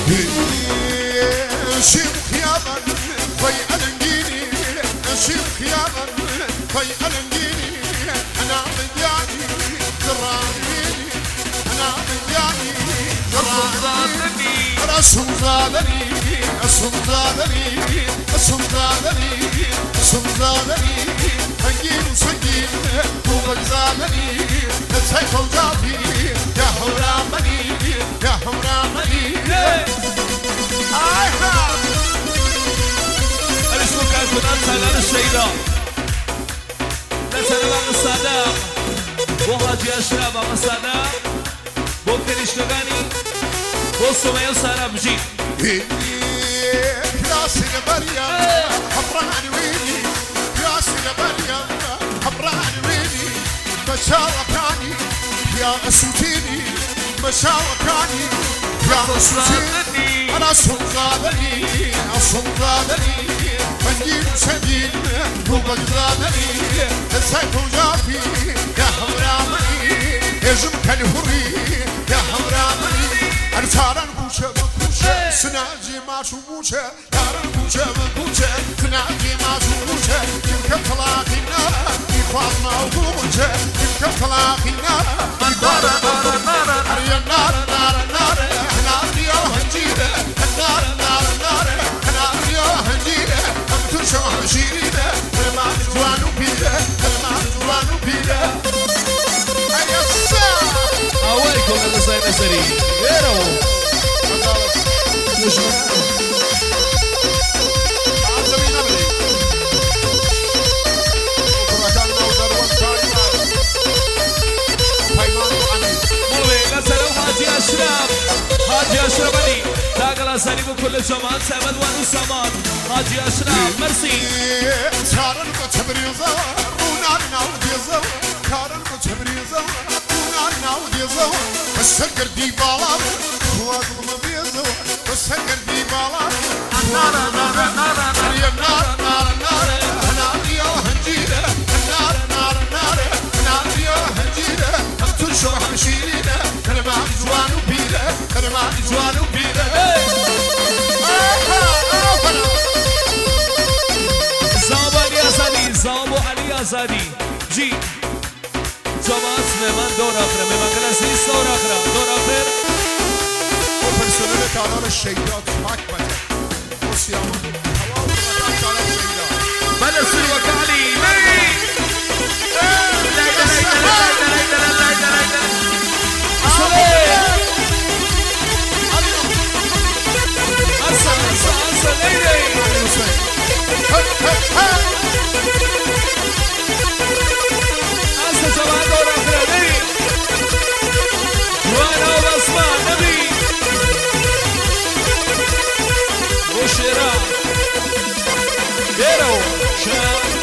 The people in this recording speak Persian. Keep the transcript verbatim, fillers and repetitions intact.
شيب خيابا في ألنجيني شيب خيابا في ألنجيني أنا بدياني درانيني أنا بدياني درانيني رسم زادني رسم زادني رسم زادني رسم زادني هنجين وسجين فوق زادني نسيت وزادي يا حرامني يا حرامني أشكرك الفنان سلام الشيداء نسأل الله الصداق وهاجي أشرب أما الصداق بوكر إشتغاني بوصمي وسارة بجي كراسي لبريا حبراني ويني كراسي لبريا حبراني ويني مشاوكاني يا أسوتيني مشاوكاني يا أسوتيني أنا سلطاني سلطاني فنجين وسجين فوق جداني السيف وجافي يا حمرامني يجم كالهري يا حمرامني أنا تارن بوشة بوشة سناجي ما شوبوشة تارن بوشة بوشة سناجي ما شوبوشة يمكن تلاقينا يخاف ما وبوشة يمكن تلاقينا النار النار النار النار النار نار يا هنجيرة النار النار النار نار يا هنجيرة أم تشوه شيرة كلمة جوان وبيرة كلمة جوان وبيرة أيا الساعة أويكم يا زين الزري غيره أشرف حاجي أشرف علي تاقل أسالي بكل جمال سعبد وانو سامان حاجي أشرف مرسي كارن بتبريزة ونار ناوديزة كارن بتبريزة ونار ناوديزة السكر دي بالا هو مبيزة السكر دي بالا نار نار نار يا نار نار نار نار يا هنجيرة نار نار نار نار يا هنجيرة أنتو شو حمشيرينا كلمات جوان وبيرة كلمات جوان وبيرة زامو علي آزادی زامو علي آزادی جی جماعت مهمان دور آخره مهمان کلاس دور آخره دور آخر و پرسنل کانال الشیداء تماک بده و سیامان حلال کنه کانال الشیداء بله سوی وکالی لگی أرسل أرسل أرسل ليلي أرسل جماعة دور آخره لي وانا وبسمان نبي وشراء ديرو شراء